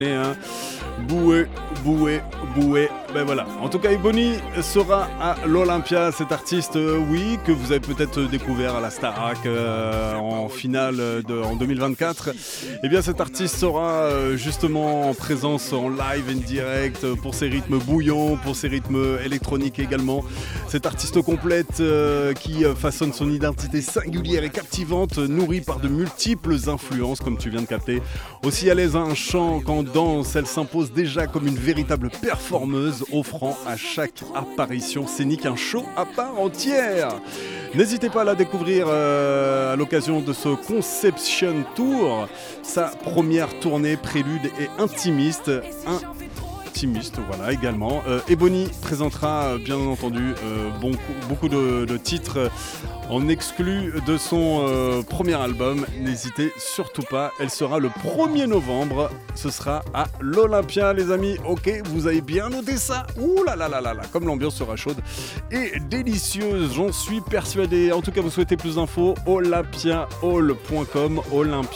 Hein. Boué. Ben voilà. En tout cas, Ebony sera à l'Olympia. Cet artiste, oui, que vous avez peut-être découvert à la Starac en finale en 2024. Eh bien, cet artiste sera justement en présence en live and direct pour ses rythmes bouillants, pour ses rythmes électroniques également. Cet artiste complète qui façonne son identité singulière et captivante, nourrie par de multiples influences, comme tu viens de capter. Aussi à l'aise à un chant qu'en danse, elle s'impose déjà comme une véritable performeuse, offrant à chaque apparition scénique un show à part entière. N'hésitez pas à la découvrir à l'occasion de ce Conception Tour, sa première tournée prélude et intimiste. Voilà, également. Ebony présentera bien entendu beaucoup de titres en exclu de son premier album. N'hésitez surtout pas, elle sera le 1er novembre. Ce sera à l'Olympia, les amis. Ok, vous avez bien noté ça. Ouh là là là là là, comme l'ambiance sera chaude et délicieuse, j'en suis persuadé. En tout cas, vous souhaitez plus d'infos, olympiahall.com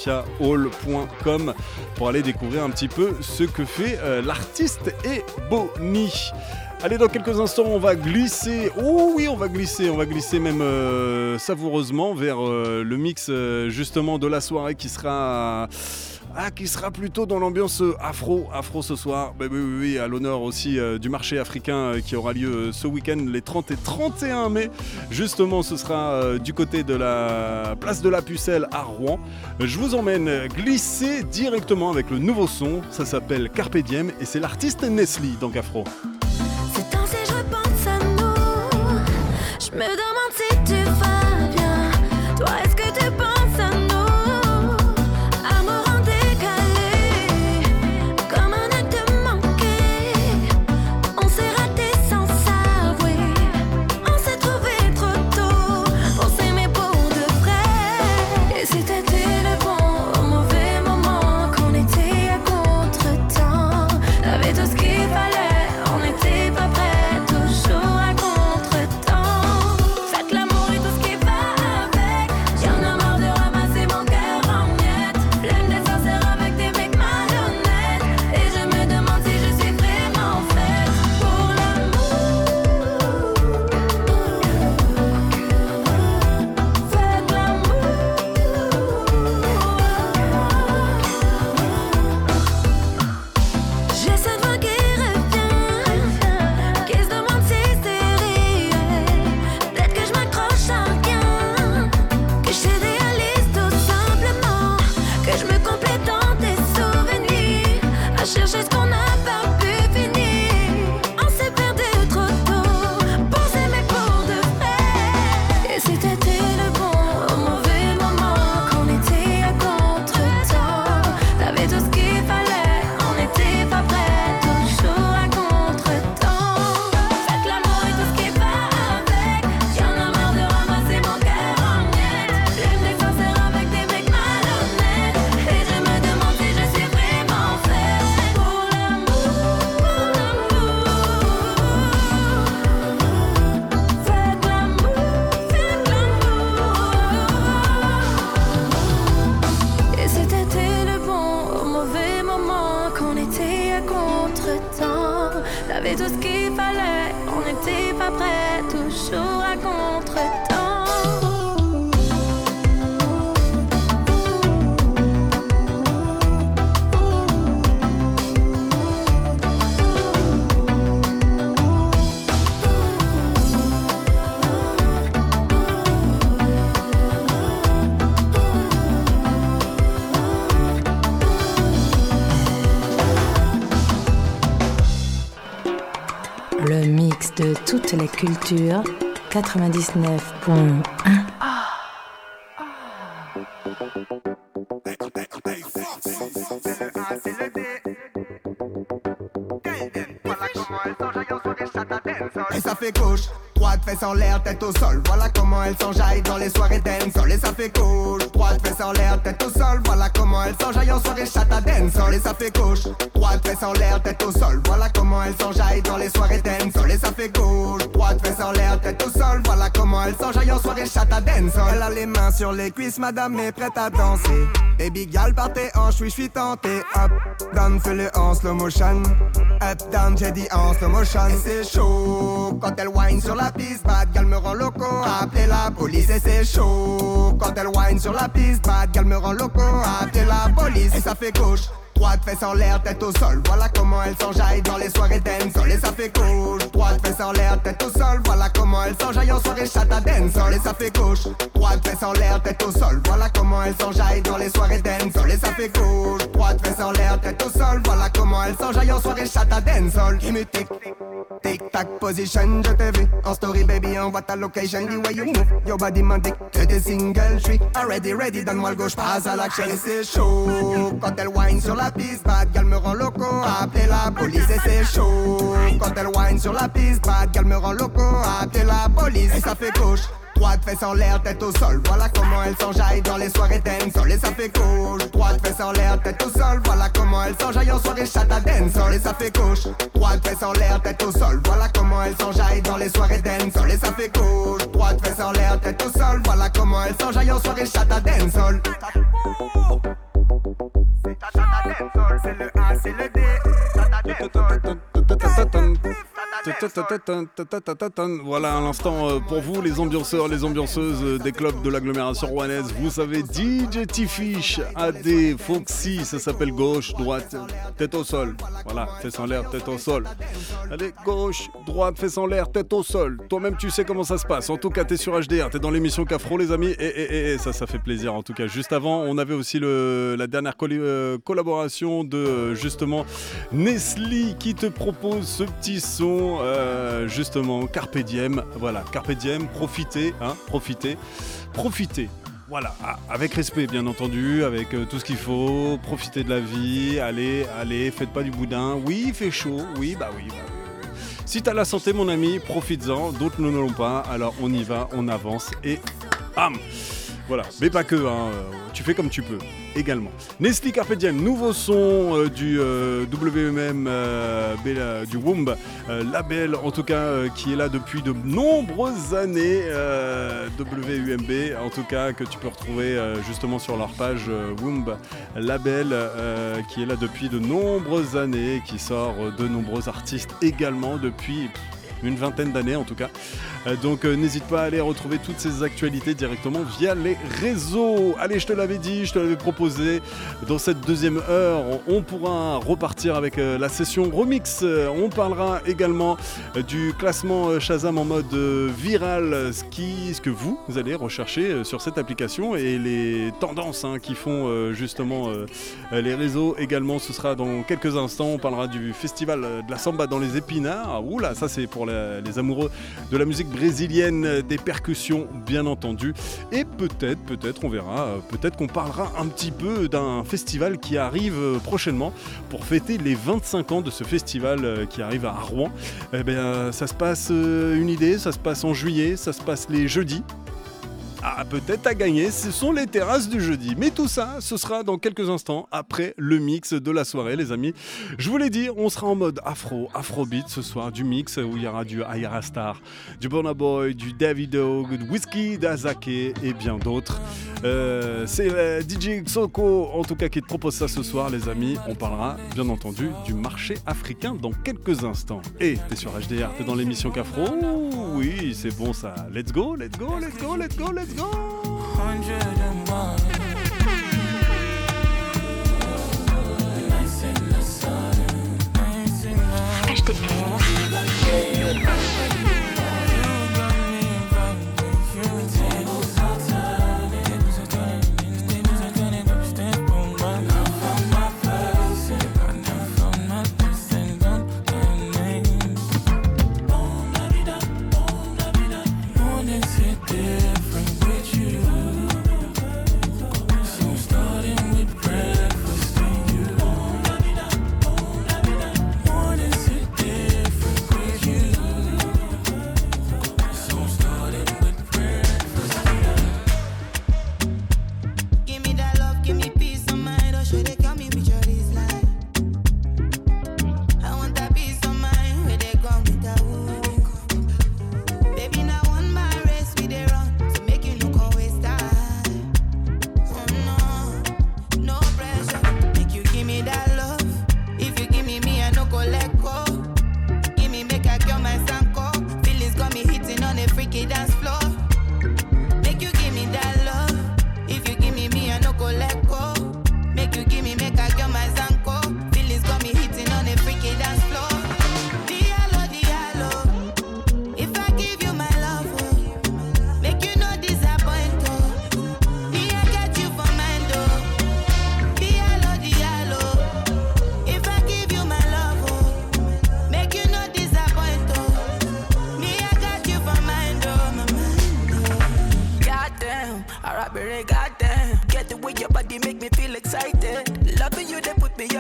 pour aller découvrir un petit peu ce que fait l'artiste Ebony. Allez, dans quelques instants, on va glisser. Oh oui, on va glisser même savoureusement vers le mix justement de la soirée qui sera plutôt dans l'ambiance afro ce soir. Oui, à l'honneur aussi du marché africain qui aura lieu ce week-end, les 30 et 31 mai. Justement, ce sera du côté de la place de la Pucelle à Rouen. Je vous emmène glisser directement avec le nouveau son. Ça s'appelle Carpe Diem et c'est l'artiste Nestlé dans Afro. Je me demande si tu vas bien. Toi, est-ce que tu penses à nous? Amour en décalé, comme un acte manqué. On s'est raté sans s'avouer. On s'est trouvé trop tôt pour s'aimer pour de vrai. Et c'était le bon au mauvais moment, qu'on était à contre-temps. T'avais tout ce qu'il fallait, on n'était pas prêts, toujours à contre-temps. T'avais tout ce qu'il fallait, on n'était pas prêts, toujours à contre-temps. Le mix de toutes les cultures, 99.1. Et ça fait gauche, droite, fesses en l'air, tête au sol. Voilà comment elle s'enjaille dans les soirées dancehall. Et ça fait gauche, droite, fesses en l'air, tête au sol. Voilà comment elle s'enjaille en soirée chata dancehall. Et ça fait gauche, droite, fesses en l'air, tête au sol. Voilà comment elle s'enjaille dans les soirées dancehall. Et ça fait gauche, droite, fesses en l'air, tête au sol. Voilà comment elle s'enjaille en soirée chata dancehall. Elle a les mains sur les cuisses, madame est prête à danser. Baby gal par tes hanches, oui j'suis tenté. Up, down, fais le en slow motion. Up, down, j'ai dit en slow motion. Et c'est chaud, quand elle whine sur la piste. Bad gal me rend loco, appelez la police. Et c'est chaud, quand elle whine sur la piste. Bad gal me rend loco, appelez la police. Et ça fait gauche, droite, fesses en l'air, tête au sol. Voilà comment elle s'enjaille dans les soirées dancehall. Et ça fait gauche, droite, fesses en l'air, tête au sol. Voilà comment elle s'enjaille en soirée chata dancehall. Et ça fait gauche, droite, fesses en l'air, tête au sol. Voilà comment elle s'enjaille dans les soirées dancehall. Et ça fait gauche, droite, fesses en l'air, tête au sol. Voilà comment elle s'enjaille en soirée chata dancehall. Give me tic tac position, je t'ai vu en story baby, envoie ta location. The way you move, your body mandic. Que t'es single, j'suis ready, donne-moi le gauche, passe à l'action. Et c'est chaud, quand elle whine sur la piste. Bad gal me rend loco, appelez la police. Et c'est chaud, quand elle whine sur la piste. Bad gal me rend loco, appelez la police. Et ça fait gauche, droite, fesses en l'air, tête au sol. Voilà comment elle s'enjaille dans les soirées dancehall. Et ça fait gauche, droite, fesses en l'air, tête au sol. Voilà comment elle s'enjaille en soirée chata dancehall. Et ça fait gauche, droite, fesses en l'air, tête au sol. Voilà comment elle s'enjaille dans les soirées dancehall. Et ça fait gauche, droite, fesses en l'air, tête au sol. Voilà comment elle s'enjaille en soirée chata dancehall. C'est ta chata dancehall, c'est le A, c'est le D. Voilà à l'instant pour vous les ambianceurs, les ambianceuses des clubs de l'agglomération rouennaise. Vous savez, DJ T-Fish, AD, Foxy, ça s'appelle gauche, droite, tête au sol. Voilà, fesses en l'air, tête au sol. Allez, gauche, droite, fesses en l'air, tête au sol. Toi-même tu sais comment ça se passe. En tout cas, t'es sur HDR, t'es dans l'émission Cafro les amis. Et ça fait plaisir en tout cas. Juste avant, on avait aussi la dernière collaboration de justement Nestlé qui te propose ce petit son justement Carpe Diem. Voilà, Carpe Diem, profitez. Voilà, avec respect bien entendu, avec tout ce qu'il faut, profitez de la vie, allez, faites pas du boudin. Oui, il fait chaud, oui. Si t'as la santé mon ami, profites-en, d'autres ne l'ont pas, alors on y va, on avance et bam. Voilà, mais pas que, tu fais comme tu peux, également. Nestlé Carpe Diem, nouveau son du WMM, du Womb, label en tout cas qui est là depuis de nombreuses années, WUMB en tout cas, que tu peux retrouver justement sur leur page Womb, label qui est là depuis de nombreuses années, qui sort de nombreux artistes également depuis une vingtaine d'années en tout cas. Donc n'hésite pas à aller retrouver toutes ces actualités directement via les réseaux. Allez, je te l'avais dit, je te l'avais proposé. Dans cette deuxième heure, on pourra repartir avec la session remix. On parlera également du classement Shazam en mode viral, ce que vous allez rechercher sur cette application et les tendances qui font justement les réseaux également. Ce sera dans quelques instants. On parlera du festival de la samba dans les épinards. Oula, ça c'est pour les amoureux de la musique brésilienne, des percussions bien entendu. Et peut-être on verra, peut-être qu'on parlera un petit peu d'un festival qui arrive prochainement pour fêter les 25 ans de ce festival qui arrive à Rouen. Eh bien, ça se passe une idée, ça se passe en juillet, ça se passe les jeudis. Ah, peut-être à gagner, ce sont les terrasses du jeudi. Mais tout ça, ce sera dans quelques instants, après le mix de la soirée, les amis. Je vous l'ai dit, on sera en mode afrobeat ce soir, du mix où il y aura du Ayara Star, du Burna Boy, du Davido, du Whiskey, d'Azake et bien d'autres. C'est DJ Xoko, en tout cas, qui te propose ça ce soir, les amis. On parlera, bien entendu, du marché africain dans quelques instants. Et t'es sur HDR, t'es dans l'émission Cafro. Oui, c'est bon ça. Let's go.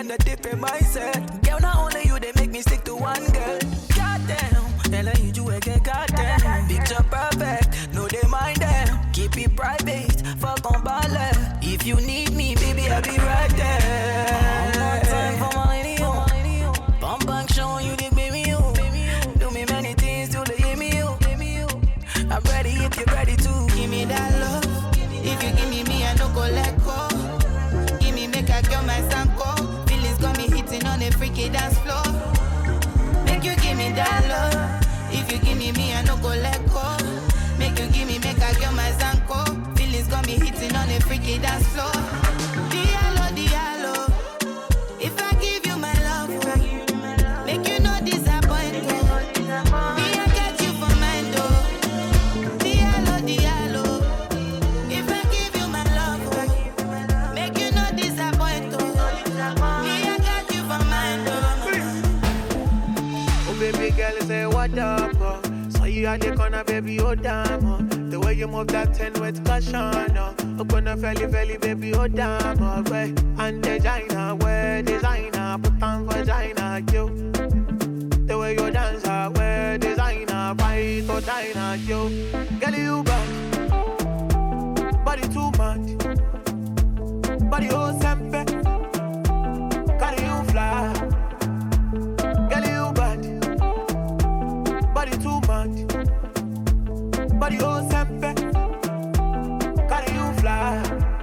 on a different mindset. Girl, not only you, they make me stick to one girl. Goddamn, hell, I need you again, goddamn. Picture perfect, no they mind them. Keep it private, fuck on ballet. If you need me, baby, I'll be right there. One more time for my radio. Pump back, showing you the baby you. Do me many things till they hear me you. I'm ready if you're ready to. Give me that love. If you give me, I no go let go. Give me, make I kill my sanko. Feelings got me hitting on a freaky dance floor. Make you give me that love. If you give me, I no go let go. Make you give me, make I kill my sanko. Feelings got me hitting on a freaky dance floor. Diallo, diallo. If I give you my love, make you no disappoint me. Me, I get you for mine, though. Diallo, diallo. If I give you my love, make you no disappoint me. Me, I got you for mine, though. Oh, baby girl, say what up, oh. Saw you at the corner, baby, oh damn, oh. The way you move that 10 with caution, oh. I'm gonna felly, baby, oh damn, oh. Way and designer, where designer, put on vagina, you. The way you dance, where designer, right, oh, China, you. Girl, you bad, body too much, body oh, sempe, carry you fly. Girl, you bad, body too much, body oh, sempe, carry you fly.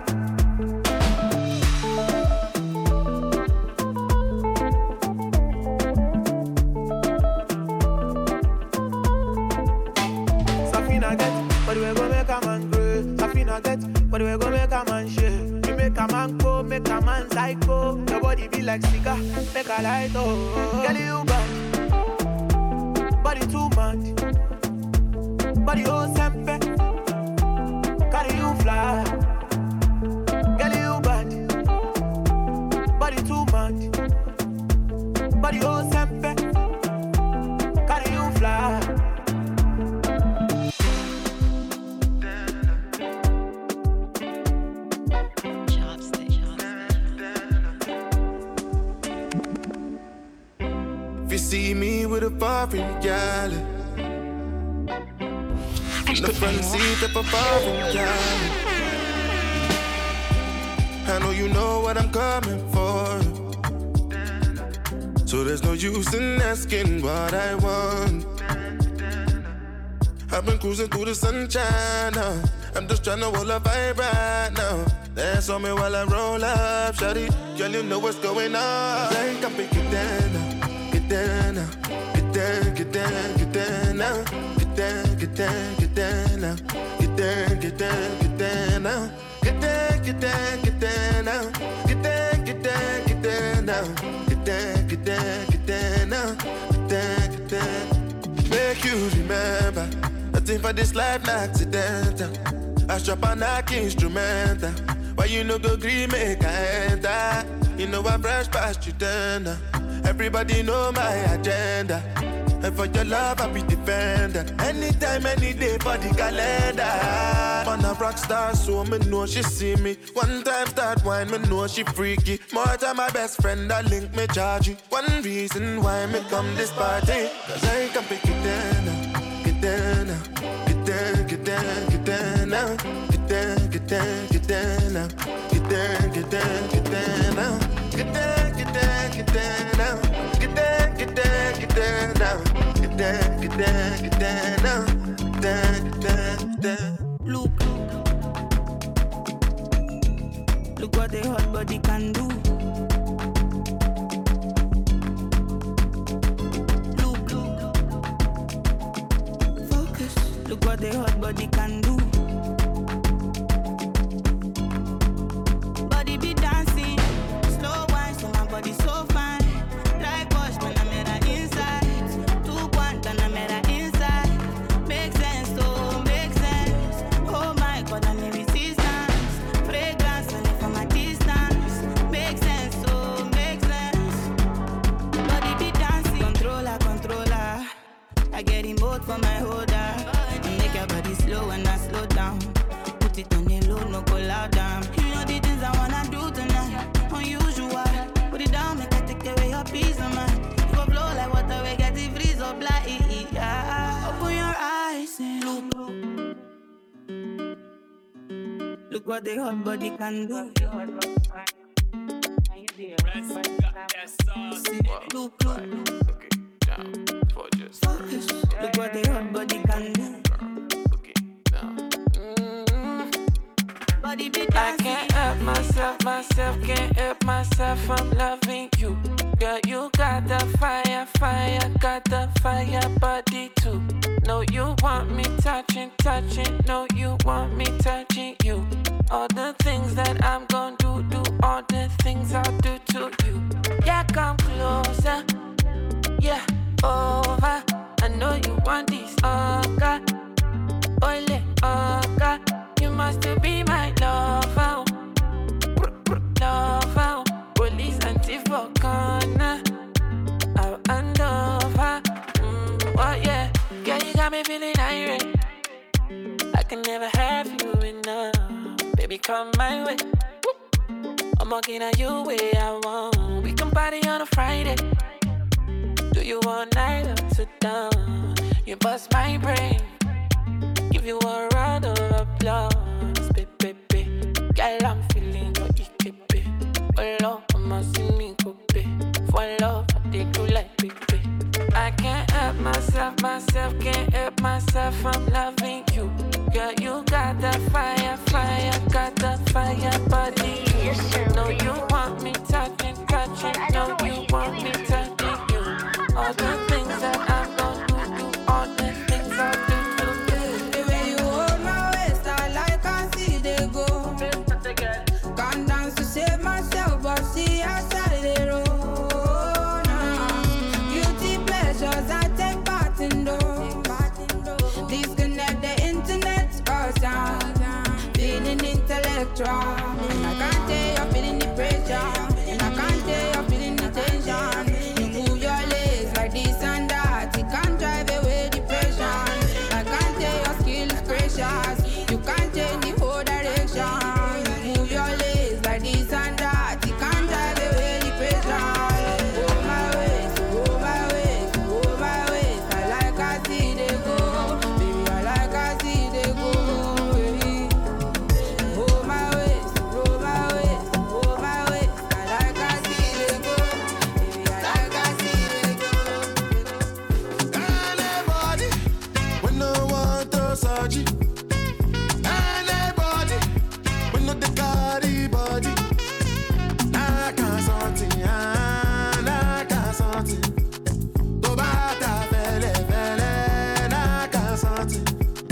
Safina get, but we go make a man grow. Safina get, but we go make a man shake. You make a man go, make a man psycho. Your body be like cigar, make a light oh. Girl, you bad, body too much, body oh sempe, carry you fly. Girl, you bad, body too much, body oh sempe, carry you fly. If you see me with a foreign gal, the front seat of a foreign gal, I know you know what I'm coming for. So there's no use in asking what I want. I've been cruising through the sunshine now. I'm just trying to hold a vibe right now. Dance on me while I roll up, shawty. Girl, you know what's going on. Like I'm picking down now. Get down now. Get down, get down, get down now. Get down, get down, get down now. Get down, get down, get down now. Get down, get down, get down now. Get down, get down, get down now. Get down, get down, get down now. Get down, get down. Make you remember, nothing for this life not accidental. I strap a knock instrumental. Why you no go green make I enter? You know I brush past you then. Everybody know my agenda. And for your love I be defender. Anytime, any day for the calendar. On a rock star, so me know she see me. One time start wine, me know she freaky. More time my best friend, I link me charge you. One reason why me come this party, cause I can pick it down. Get down now. Get down, get down, get down now. Get down, get down, get down now. Get down, get down, get down now. Get down, get down, get down now. Get down, get down, get down now. Get down, get down, get down now. Get down, get down, get down. Look what the hot body can do. Focus. Look what the hot body can do. Body be dancing, slow wine, so my body so fine. Like wash, when I'm at her inside. 2 1, then I'm at her inside. Make sense, oh, make sense. Oh my God, I'm in resistance. Fragrance, only from a distance. Make sense, oh, make sense. Body be dancing, controller, controller. I get him both for my holder. Make your body slow and I slow. summer. You go blow like water, we get it freeze up like Open your eyes and look what the hot body can do. Look, focus. Look what the hot body can do. I can't help myself, can't help myself from loving you. Girl, you got the fire, got the fire body too. No, you want me touching, no, you want me touching you. All the things that I'm gonna do all the things I'll do to you. Yeah, come closer, yeah, over. I know you want this, okay, ole, okay. You must be my lover, lover. Police anti-vocana, I'll hand over. Oh yeah, girl, you got me feeling irate. I can never have you enough. Baby, come my way. I'm walking at you where I want. We can party on a Friday. Do you want night or sit down? You bust my brain. Give you a round of applause, baby. Girl, I'm feeling your EKP. Follow, I'ma see me go pay. Follow, I take you like baby. I can't help myself, can't help myself from loving you. Girl, you got the fire, got the fire body. No, you want me touching, no, you want me touching you. All the things that I'm gonna do, all the things I'll do. Save myself, but see outside the road. Beauty pleasures I take part in those. Disconnect the internet, cause I'm feeling intellectual. And I can't tell you're feeling the pressure. And I can't tell you're feeling the tension. You move your legs like this and that. You can't drive away depression. I can't tell your skill is precious. You can't change the whole direction. You move your legs like this and that. You can't drive away the pressure. Oh my ways, oh my ways, oh my ways. I like I see they go. Baby, I like I see they go. Oh my ways, oh my ways, oh my ways. I like I see they go. Baby, I like I see they go. Anybody, when no one to surgery. Anybody, when no the carry body. I can't something, I can't something. Go back to fele, I can't something.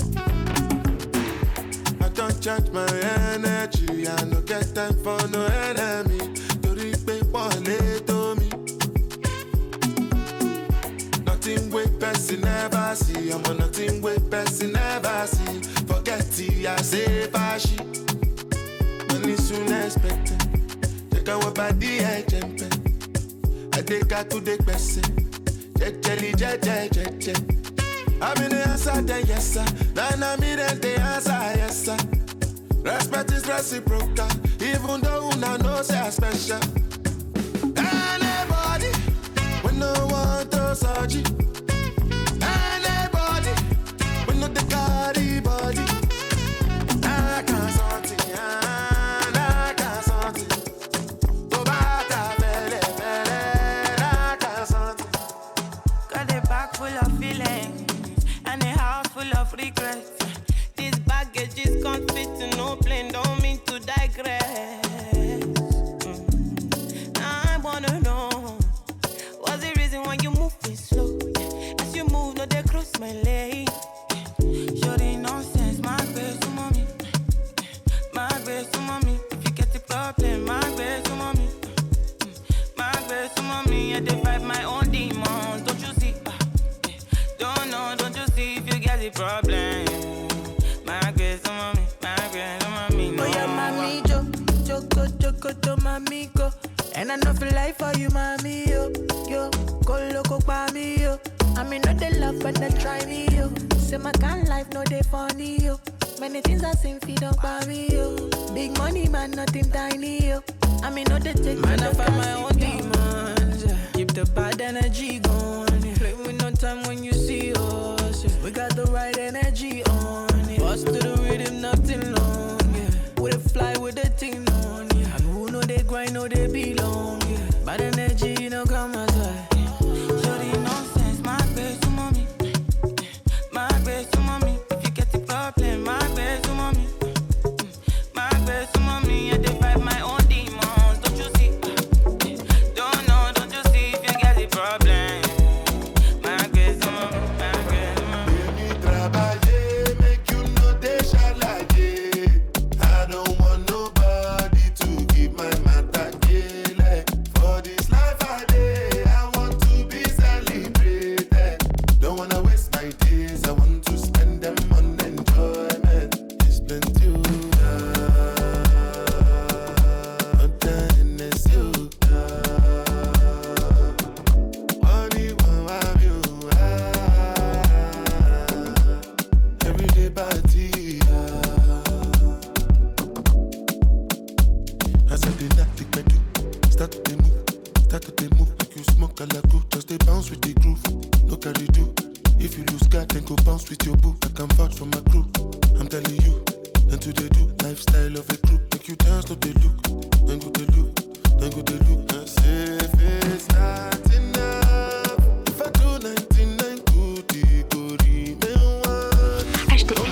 I don't charge my energy, I no get time for no enemy. To repay one to me. Nothing with person never see, I'm on nothing with person never see. Forget it, I say fashi. Money soon expected. Take our body and jump. I take her to the person. Jelly, je. I'm in the answer, then yes, sir. Then I'm in the answer, yes, sir. Respect is reciprocal, even though una know say I special. Anybody, when no one to surgery. Anybody, when no the carry body. I can't something, I can't something. Go back to fele, I can't something. Got a bag full of feelings and a house full of regrets. This baggage is can't fit to no plane, don't mean to digress. I wanna know what's the reason why you move it slow? As you move, no they cross my lane. Sure the nonsense, my grace to mommy. My grace to mommy. If you get the problem, my grace to mommy. My grace to mommy. I defy my own demons, don't you see? Don't you see if you get the problem? My grace to mommy, my grace to mommy. No. Oh yeah, mommy, Joko, to mommy, go. And I know feel life for you, mommy, yo. Go loco by me, yo. I mean, not the love, but they try me, yo. Say my kind life, no they funny, yo. Many things I seen feed up by me, yo. Big money, man, nothing tiny, yo. I mean, not the take. Man, I find my own demons, yeah. Keep the bad energy going. Yeah. Play with no time when you see us. Yeah. We got the right energy on. Yeah. Bust to the rhythm, nothing long. Yeah. We fly with the thing on. Yeah. And who know they grind, know they belong. Yeah. Bad energy, no come outside. Shorty nonsense, my best to mommy. My best to mommy. If you get the problem, my best to mommy. My best to mommy. I fight my own demons, don't you see? Don't know, don't you see if you get the problem? My best to mommy, my best to mommy. Baby, trabaye, make you know they shalaye. I don't want nobody to give my matter kele. For this life I day, I want to be celebrated. Don't wanna waste my days, I want to spend them on enjoyment. It's been too long, and it's you. Money won't have you. Everyday party. I said the night take me do. Start to move like you smoke a la cool. Just they bounce with the groove. No carry do. If you lose God, then go bounce with your boo. I can vouch for my crew. I'm telling you, then to they do. Lifestyle of a group. Make you dance, look they look. Then go they look. Then go they look. I say if it's not enough, if I do 99 good, it go remain one. Achetez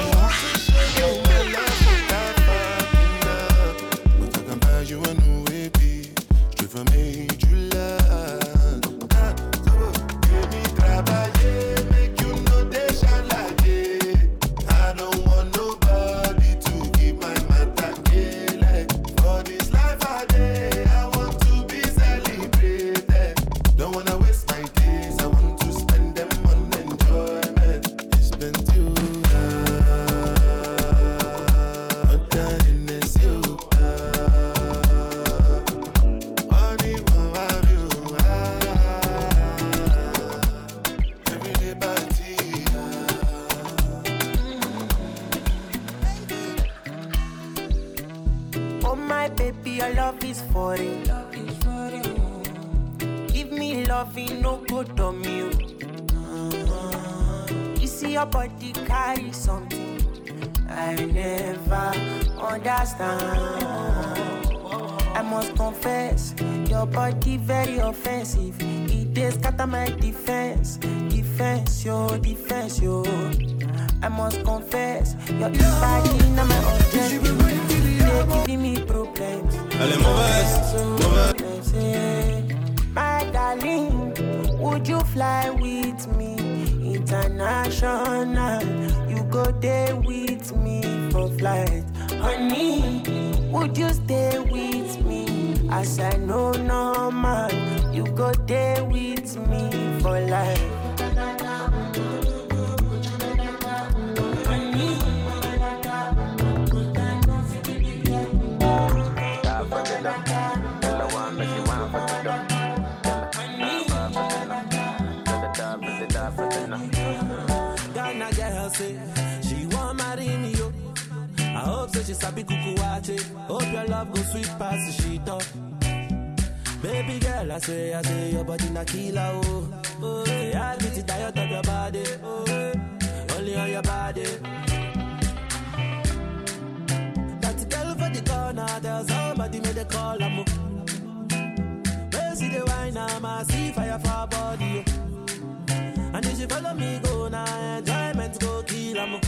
But I can buy you a new baby, straight from age you love. Give me trabaye, make you know they shalaye. I don't want nobody to give my matter kele. For this life I day, I want to be celebrated. Don't wanna waste my days, I want to spend them on enjoyment. It's been too long, but then it's you. Money won't have you. Everyday party. Oh my baby, your love is foreign. Give me loving, no good on you. You see your body carry something I never understand. I must confess, your body very offensive. It is scatter my defense, defense, yo. I must confess, your body not my objective. They're giving me problems. Elle est mauvaise. My darling, would you fly with me international? You go there with me for flight. Honey, would you stay with me? As I know normal, you go there with me for life. Ghana girl say she want marry me yo. I hope so she sabi kukuwache. Hope your love go sweet past the sheet up. Baby girl, I say your body na killer oh. Oh, yeah, I get it tired of your body. Oh, only on your body. That girl for the corner, there's somebody made a call I'm see the wine, I see fire for her body. And if she follow me, go now, enjoyment go kill 'em.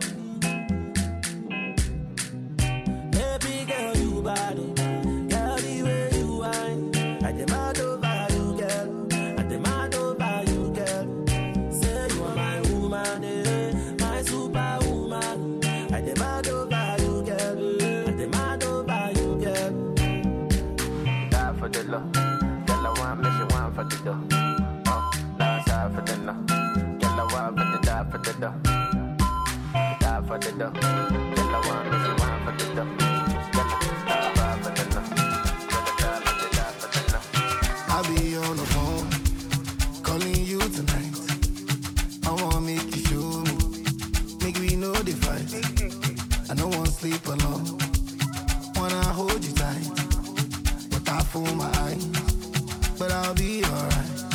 Baby girl, you bad, girl, the way you whine. I demand over you, girl. I demand over you, girl. Say you are my woman, my superwoman. I demand over you, girl. I demand over you, girl. Die for the love, girl, I want me, she want for the dough. For the love, girl, I want for the die for the dough. Die for the dough, girl, I want me, she want for the dough. Die for the love, girl, die for the love. I'll be on the phone, calling you tonight. I wanna make you show me, make we know the fight. I don't wanna sleep alone, wanna hold you tight, but I fool my eyes. But I'll be alright.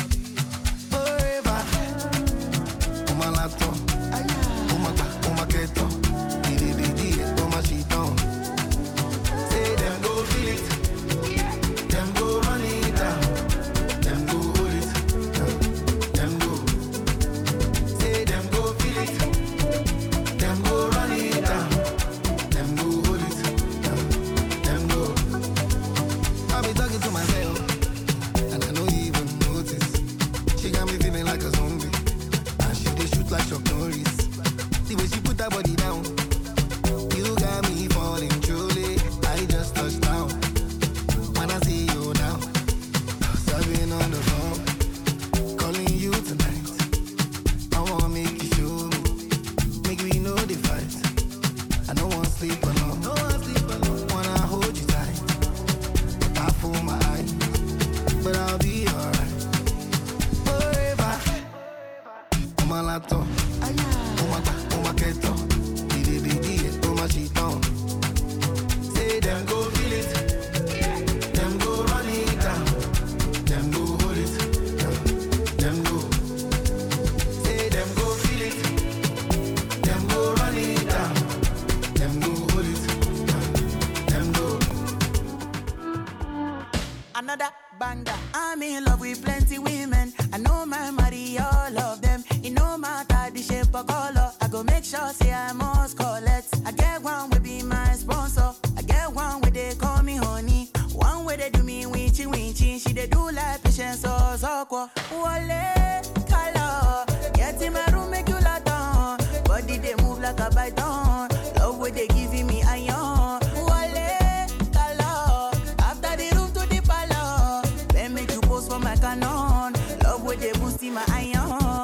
maton. Oh my keton. Bidi, oh my chiton. Say them go feel it. Them go run it down. Them go hold it. Them go. Say them go feel it. Them go run it down. Them go hold it. Them go. Another banger. I'm in love with plenty women. I know my marry all of them. It no matter the shape or color. I go make sure say I must collect. I get one will be my sponsor. I get one where they call me honey. One where they do me winchy. She they do like patience or soko. Wale color. Get in my room make you lot on. Body they move like a python. Love where they giving me iron. Wale color. After the room to the palace. Then make you post for my canon. Love where they boosting my iron.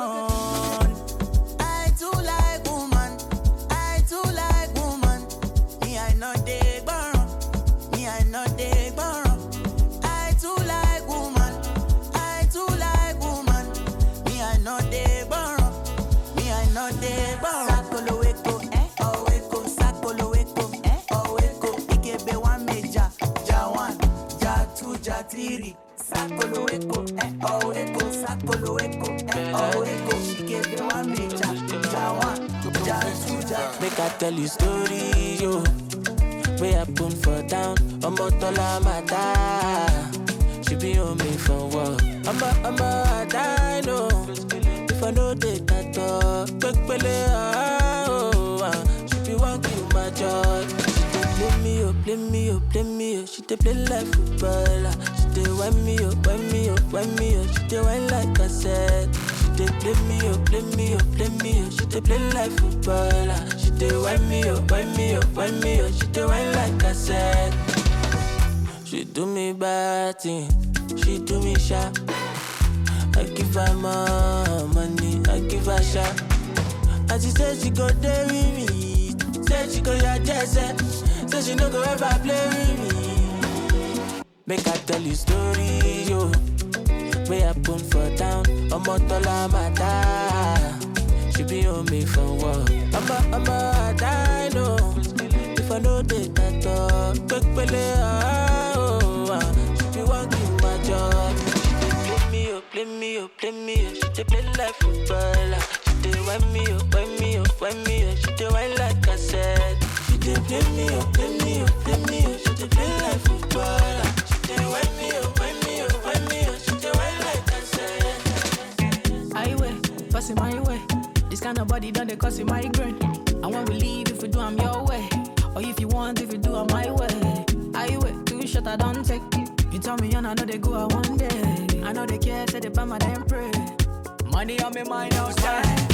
I too like woman. I too like woman. Me I know they burn. Me I know they burn. I too like woman. I too like woman. Me I know they burn. Me I know they burn. Sakolo eko, oh eko, sakolo eko, oh eko. Ikebe one meja, ja one, ja two, ja three. Sakolo eko, oh eko, sakolo eko, oh eko. Ikebe one meja, ja one, ja two, ja three. Make I tell you story, yo. Way happen for town, Omotola Mata. She be on me for work. I'm a die, no. If I know they that talk, quick pele, she be walking my joy. She dey play me up. She dey play like footballer. She dey wind me up. She dey wind like I said. She dey play me up. She dey play like footballer. She dey wind me up. She dey wind like I said. She do me bad thing, she do me sharp. I give her more money, I give her sharp. And she said she go there with me. Said she go your jersey. Said she no go ever play with me. Make I tell you story, yo. Way happen for town, Omotola Mata. She be on me for work. I'm a die, no. If I know they that talk, quick pele, she be walking my job. She dey play me up. She dey play like footballer. She dey wind me up. She dey wind like I said. She dey play me up. She dey play like footballer. She dey wind me up. She dey wind like I said. Highway, passing my way. This kind of body done they cause you migraine. And when we leave, if we do, I'm your way. Or if you want, if you do, I'm my way. Highway, 2 shot I don't take. You tell me, and I know they go out one day. I know they care, say they buy my damn pray. Money on me mind outside.